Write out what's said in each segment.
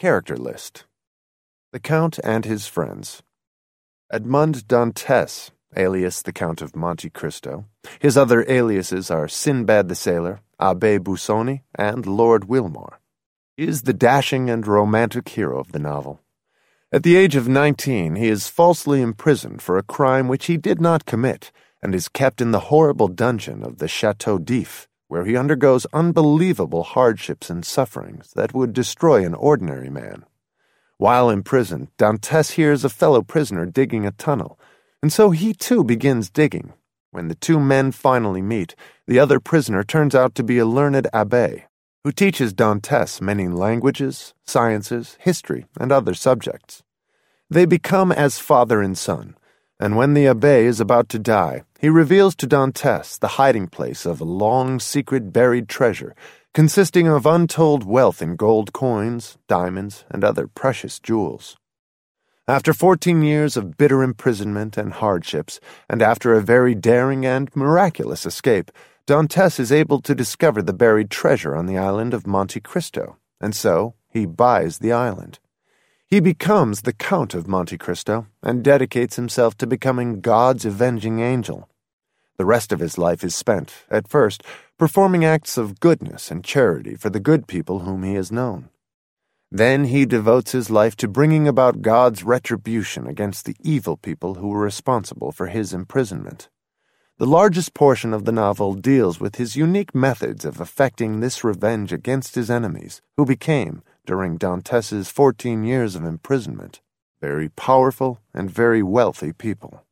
Character List. The Count and His Friends. Edmond Dantès, alias the Count of Monte Cristo. His other aliases are Sinbad the Sailor, Abbé Busoni, and Lord Wilmore. He is the dashing and romantic hero of the novel. At the age of 19, he is falsely imprisoned for a crime which he did not commit and is kept in the horrible dungeon of the Château d'If, where he undergoes unbelievable hardships and sufferings that would destroy an ordinary man. While in prison, Dantès hears a fellow prisoner digging a tunnel, and so he too begins digging. When the two men finally meet, the other prisoner turns out to be a learned abbé, who teaches Dantès many languages, sciences, history, and other subjects. They become as father and son, and when the abbé is about to die, he reveals to Dantès the hiding place of a long, secret buried treasure consisting of untold wealth in gold coins, diamonds, and other precious jewels. After 14 years of bitter imprisonment and hardships, and after a very daring and miraculous escape, Dantès is able to discover the buried treasure on the island of Monte Cristo, and so he buys the island. He becomes the Count of Monte Cristo and dedicates himself to becoming God's avenging angel. The rest of his life is spent, at first, performing acts of goodness and charity for the good people whom he has known. Then he devotes his life to bringing about God's retribution against the evil people who were responsible for his imprisonment. The largest portion of the novel deals with his unique methods of effecting this revenge against his enemies, who became, during Dantès' 14 years of imprisonment, very powerful and very wealthy people.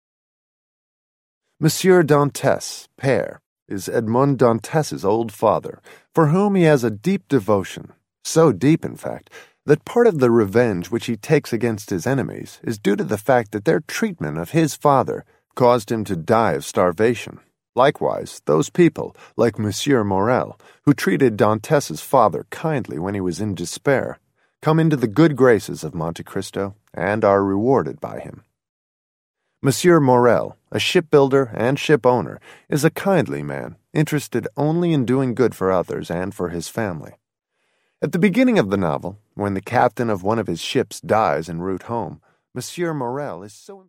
Monsieur Dantès, père, is Edmond Dantès' old father, for whom he has a deep devotion, so deep, in fact, that part of the revenge which he takes against his enemies is due to the fact that their treatment of his father caused him to die of starvation. Likewise, those people, like Monsieur Morel, who treated Dantès' father kindly when he was in despair, come into the good graces of Monte Cristo and are rewarded by him. Monsieur Morel, a shipbuilder and ship owner, is a kindly man, interested only in doing good for others and for his family. At the beginning of the novel, when the captain of one of his ships dies en route home, Monsieur Morel is so